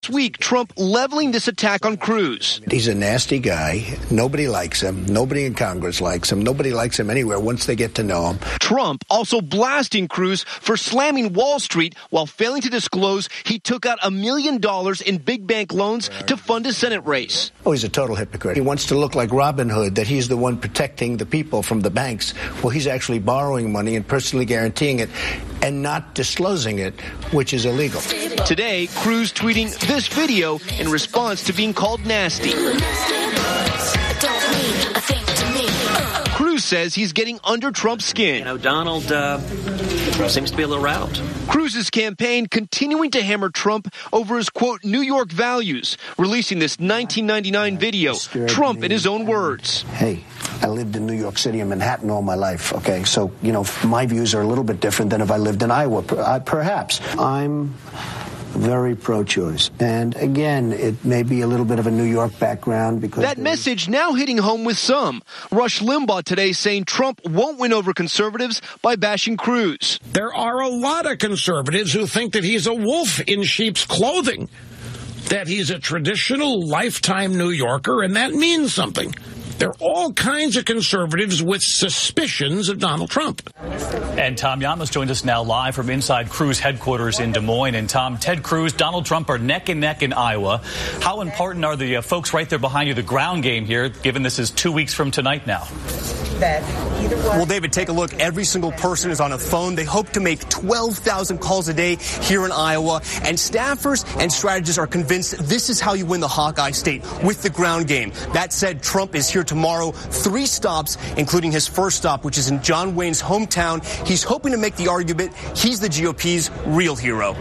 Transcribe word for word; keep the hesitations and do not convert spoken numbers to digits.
This week, Trump leveling this attack on Cruz. He's a nasty guy. Nobody likes him. Nobody in Congress likes him. Nobody likes him anywhere once they get to know him. Trump also blasting Cruz for slamming Wall Street while failing to disclose he took out a million dollars in big bank loans to fund his Senate race. Oh, he's a total hypocrite. He wants to look like Robin Hood, that he's the one protecting the people from the banks. Well, he's actually borrowing money and personally guaranteeing it and not disclosing it, which is illegal. Today, Cruz tweeting this video in response to being called nasty. Cruz says he's getting under Trump's skin. You know, Donald uh, seems to be a little riled. Cruz's campaign continuing to hammer Trump over his, quote, New York values, releasing this nineteen ninety-nine video. Trump in his own words. Hey, I lived in New York City and Manhattan all my life, okay? So, you know, my views are a little bit different than if I lived in Iowa, perhaps. I'm very pro-choice. And again, it may be a little bit of a New York background because... That message now hitting home with some. Rush Limbaugh today saying Trump won't win over conservatives by bashing Cruz. There are a lot of conservatives who think that he's a wolf in sheep's clothing, that he's a traditional lifetime New Yorker, and that means something. There are all kinds of conservatives with suspicions of Donald Trump. And Tom Llamas joined us now live from inside Cruz headquarters in Des Moines. And Tom, Ted Cruz, Donald Trump are neck and neck in Iowa. How important are the uh, folks right there behind you, the ground game here, given this is two weeks from tonight now? Well, David, take a look. Every single person is on a phone. They hope to make twelve thousand calls a day here in Iowa. And staffers and strategists are convinced this is how you win the Hawkeye state, with the ground game. That said, Trump is here tomorrow. Three stops, including his first stop, which is in John Wayne's hometown. He's hoping to make the argument he's the G O P's real hero.